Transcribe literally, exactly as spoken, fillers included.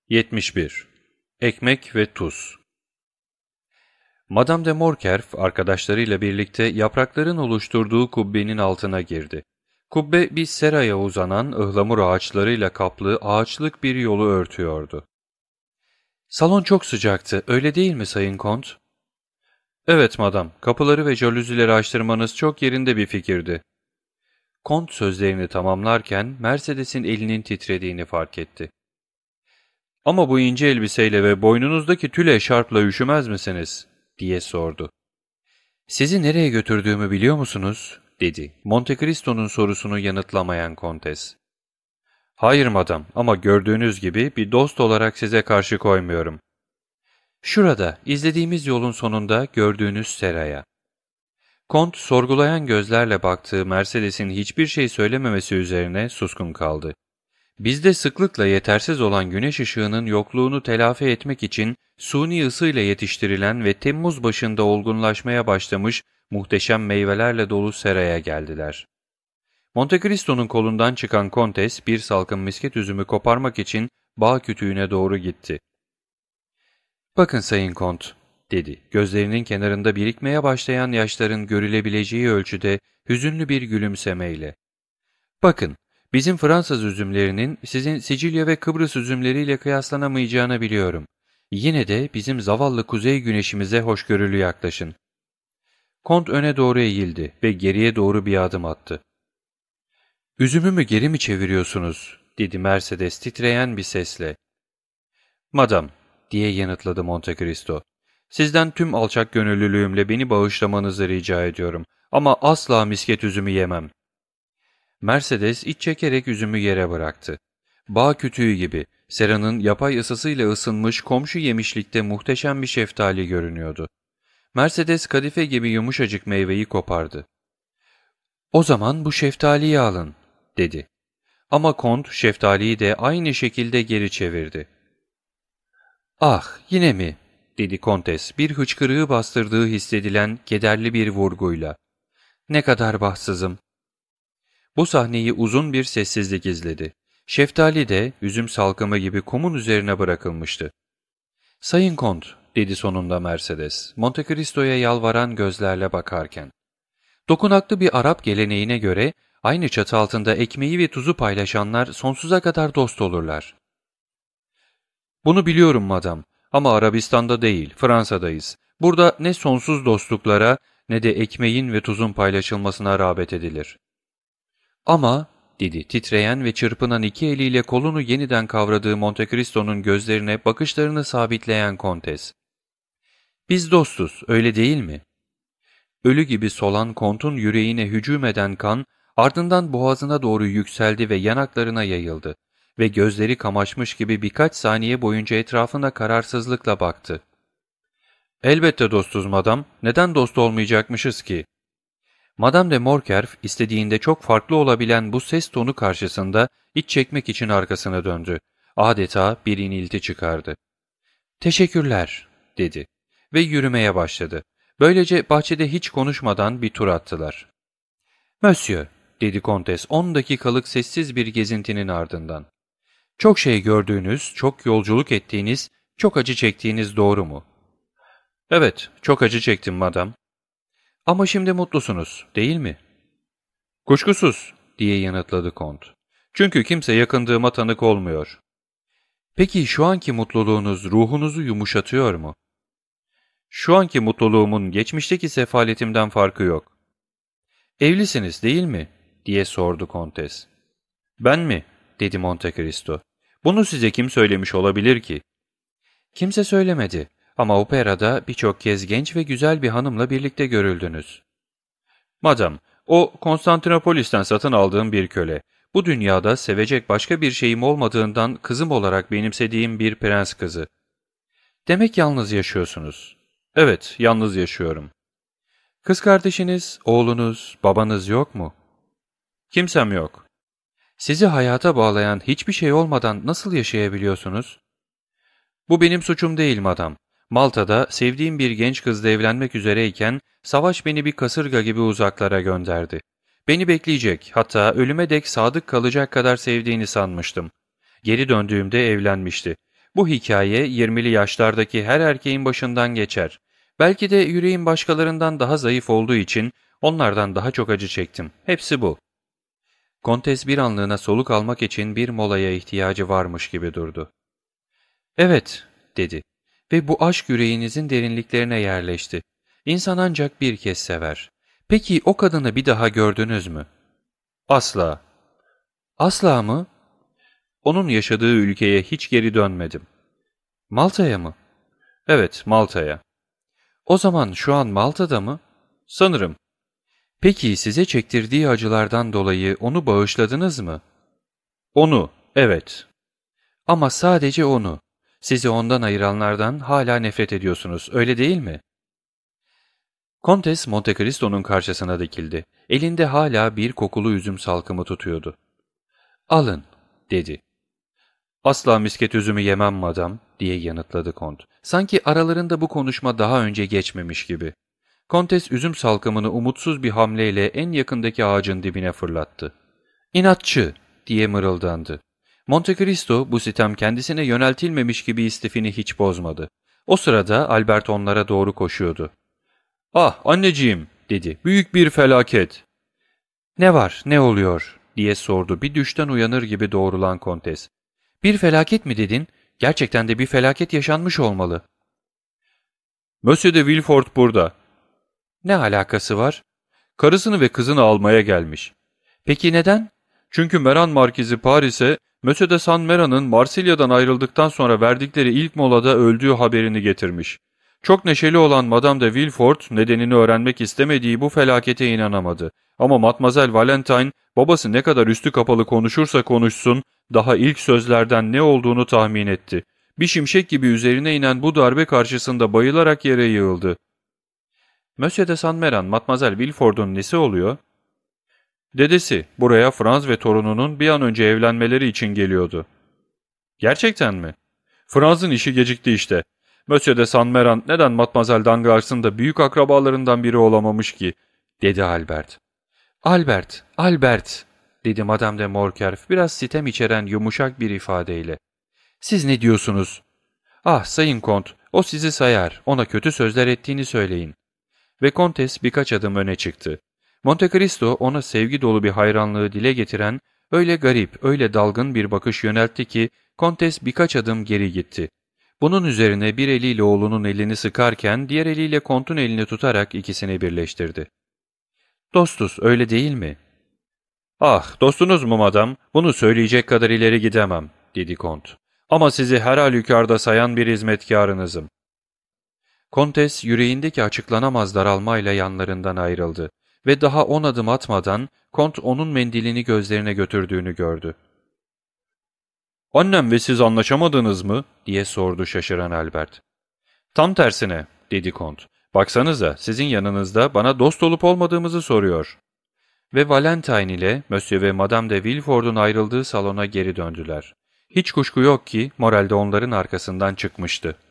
yetmiş bir. Ekmek ve tuz. Madame de Morcerf arkadaşlarıyla birlikte yaprakların oluşturduğu kubbenin altına girdi. Kubbe bir seraya uzanan ıhlamur ağaçlarıyla kaplı ağaçlık bir yolu örtüyordu. "Salon çok sıcaktı, öyle değil mi Sayın Kont?" "Evet madam, kapıları ve jalüzileri açtırmanız çok yerinde bir fikirdi." Kont sözlerini tamamlarken Mercedes'in elinin titrediğini fark etti. "Ama bu ince elbiseyle ve boynunuzdaki tül eşarpla üşümez misiniz?" diye sordu. "Sizi nereye götürdüğümü biliyor musunuz?" dedi Monte Cristo'nun sorusunu yanıtlamayan kontes. "Hayır madam, ama gördüğünüz gibi bir dost olarak size karşı koymuyorum." "Şurada, izlediğimiz yolun sonunda gördüğünüz seraya." Kont sorgulayan gözlerle baktığı Mercedes'in hiçbir şey söylememesi üzerine suskun kaldı. Bizde sıklıkla yetersiz olan güneş ışığının yokluğunu telafi etmek için suni ısıyla yetiştirilen ve Temmuz başında olgunlaşmaya başlamış muhteşem meyvelerle dolu seraya geldiler. Monte Cristo'nun kolundan çıkan kontes bir salkım misket üzümü koparmak için bağ kütüğüne doğru gitti. "Bakın Sayın Kont," dedi, gözlerinin kenarında birikmeye başlayan yaşların görülebileceği ölçüde hüzünlü bir gülümsemeyle. "Bakın, bizim Fransız üzümlerinin sizin Sicilya ve Kıbrıs üzümleriyle kıyaslanamayacağını biliyorum. Yine de bizim zavallı kuzey güneşimize hoşgörülü yaklaşın." Kont öne doğru eğildi ve geriye doğru bir adım attı. "Üzümümü geri mi çeviriyorsunuz?" dedi Mercedes titreyen bir sesle. "Madam," diye yanıtladı Monte Cristo, "sizden tüm alçak gönüllülüğümle beni bağışlamanızı rica ediyorum ama asla misket üzümü yemem." Mercedes iç çekerek üzümü yere bıraktı. Bağ kütüğü gibi seranın yapay ısısıyla ısınmış komşu yemişlikte muhteşem bir şeftali görünüyordu. Mercedes kadife gibi yumuşacık meyveyi kopardı. "O zaman bu şeftaliyi alın," dedi. Ama Kont şeftaliyi de aynı şekilde geri çevirdi. "Ah, yine mi?" dedi Kontes bir hıçkırığı bastırdığı hissedilen kederli bir vurguyla. "Ne kadar bahtsızım." Bu sahneyi uzun bir sessizlik izledi. Şeftali de üzüm salkımı gibi kumun üzerine bırakılmıştı. "Sayın Kont," dedi sonunda Mercedes, Monte Cristo'ya yalvaran gözlerle bakarken. "Dokunaklı bir Arap geleneğine göre aynı çatı altında ekmeği ve tuzu paylaşanlar sonsuza kadar dost olurlar." "Bunu biliyorum madam, ama Arabistan'da değil, Fransa'dayız. Burada ne sonsuz dostluklara ne de ekmeğin ve tuzun paylaşılmasına rağbet edilir." "Ama," dedi titreyen ve çırpınan iki eliyle kolunu yeniden kavradığı Monte Cristo'nun gözlerine bakışlarını sabitleyen kontes. "Biz dostuz, öyle değil mi?" Ölü gibi solan Kont'un yüreğine hücum eden kan, ardından boğazına doğru yükseldi ve yanaklarına yayıldı ve gözleri kamaşmış gibi birkaç saniye boyunca etrafına kararsızlıkla baktı. "Elbette dostuz madam, neden dost olmayacakmışız ki?" Madame de Morcerf istediğinde çok farklı olabilen bu ses tonu karşısında iç çekmek için arkasına döndü. Adeta bir inilti çıkardı. "Teşekkürler," dedi ve yürümeye başladı. Böylece bahçede hiç konuşmadan bir tur attılar. "Monsieur," dedi Kontes on dakikalık sessiz bir gezintinin ardından. "Çok şey gördüğünüz, çok yolculuk ettiğiniz, çok acı çektiğiniz doğru mu?" "Evet, çok acı çektim madam." "Ama şimdi mutlusunuz, değil mi?" "Kuşkusuz," diye yanıtladı Kont. "Çünkü kimse yakındığıma tanık olmuyor." "Peki şu anki mutluluğunuz ruhunuzu yumuşatıyor mu?" "Şu anki mutluluğumun geçmişteki sefaletimden farkı yok." "Evlisiniz, değil mi?" diye sordu Kontes. "Ben mi?" dedi Monte Cristo. "Bunu size kim söylemiş olabilir ki?" "Kimse söylemedi. Ama operada birçok kez genç ve güzel bir hanımla birlikte görüldünüz." "Madam, o Konstantinopolis'ten satın aldığım bir köle. Bu dünyada sevecek başka bir şeyim olmadığından kızım olarak benimsediğim bir prens kızı." "Demek yalnız yaşıyorsunuz." "Evet, yalnız yaşıyorum." "Kız kardeşiniz, oğlunuz, babanız yok mu?" "Kimsem yok." "Sizi hayata bağlayan hiçbir şey olmadan nasıl yaşayabiliyorsunuz?" "Bu benim suçum değil madam. Malta'da sevdiğim bir genç kızla evlenmek üzereyken savaş beni bir kasırga gibi uzaklara gönderdi. Beni bekleyecek, hatta ölüme dek sadık kalacak kadar sevdiğini sanmıştım. Geri döndüğümde evlenmişti. Bu hikaye yirmili yaşlardaki her erkeğin başından geçer. Belki de yüreğim başkalarından daha zayıf olduğu için onlardan daha çok acı çektim. Hepsi bu. Kontes bir anlığına soluk almak için bir molaya ihtiyacı varmış gibi durdu. Evet, dedi ve bu aşk yüreğinizin derinliklerine yerleşti. İnsan ancak bir kez sever. Peki o kadını bir daha gördünüz mü? Asla. Asla mı? Onun yaşadığı ülkeye hiç geri dönmedim. Malta'ya mı? Evet, Malta'ya. O zaman şu an Malta'da mı? Sanırım. Peki size çektirdiği acılardan dolayı onu bağışladınız mı? Onu, evet. Ama sadece onu. Sizi ondan ayıranlardan hala nefret ediyorsunuz, öyle değil mi? Kontes Monte Cristo'nun karşısına dikildi. Elinde hala bir kokulu üzüm salkımı tutuyordu. Alın, dedi. Asla misket üzümü yemem madam, diye yanıtladı Kont. Sanki aralarında bu konuşma daha önce geçmemiş gibi. Kontes üzüm salkımını umutsuz bir hamleyle en yakındaki ağacın dibine fırlattı. İnatçı, diye mırıldandı. Monte Cristo bu sitem kendisine yöneltilmemiş gibi istifini hiç bozmadı. O sırada Albert onlara doğru koşuyordu. ''Ah anneciğim'' dedi. ''Büyük bir felaket.'' ''Ne var, ne oluyor?'' diye sordu bir düşten uyanır gibi doğrulan Kontes. ''Bir felaket mi dedin? Gerçekten de bir felaket yaşanmış olmalı.'' ''Monsieur de Villefort burada.'' ''Ne alakası var?'' ''Karısını ve kızını almaya gelmiş.'' ''Peki neden?'' ''Çünkü Meran Markizi Paris'e Monsieur de Saint Méran'ın Marsilya'dan ayrıldıktan sonra verdikleri ilk molada öldüğü haberini getirmiş. Çok neşeli olan Madame de Villefort nedenini öğrenmek istemediği bu felakete inanamadı. Ama Mademoiselle Valentine babası ne kadar üstü kapalı konuşursa konuşsun daha ilk sözlerden ne olduğunu tahmin etti. Bir şimşek gibi üzerine inen bu darbe karşısında bayılarak yere yığıldı. ''Monsieur de Saint Méran, Mademoiselle Villefort'un nesi oluyor?'' ''Dedesi, buraya Franz ve torununun bir an önce evlenmeleri için geliyordu.'' ''Gerçekten mi?'' ''Franz'ın işi gecikti işte. Monsieur de Saint Méran neden Mademoiselle Danglars''ın da büyük akrabalarından biri olamamış ki?'' dedi Albert. ''Albert, Albert'' dedi Madame de Morcerf biraz sitem içeren yumuşak bir ifadeyle. ''Siz ne diyorsunuz?'' ''Ah Sayın Kont, o sizi sayar, ona kötü sözler ettiğini söyleyin.'' Ve Kontes birkaç adım öne çıktı. Monte Cristo ona sevgi dolu bir hayranlığı dile getiren, öyle garip, öyle dalgın bir bakış yöneltti ki Kontes birkaç adım geri gitti. Bunun üzerine bir eliyle oğlunun elini sıkarken diğer eliyle Kont'un elini tutarak ikisini birleştirdi. ''Dostuz, öyle değil mi?'' ''Ah, dostunuz mu madam? Bunu söyleyecek kadar ileri gidemem.'' dedi Kont. ''Ama sizi her halükarda sayan bir hizmetkarınızım.'' Kontes yüreğindeki açıklanamaz daralmayla yanlarından ayrıldı ve daha on adım atmadan Kont onun mendilini gözlerine götürdüğünü gördü. ''Annem ve siz anlaşamadınız mı?'' diye sordu şaşıran Albert. ''Tam tersine'' dedi Kont. ''Baksanıza sizin yanınızda bana dost olup olmadığımızı soruyor.'' Ve Valentine ile Monsieur ve Madame de Villefort'un ayrıldığı salona geri döndüler. Hiç kuşku yok ki moralde onların arkasından çıkmıştı.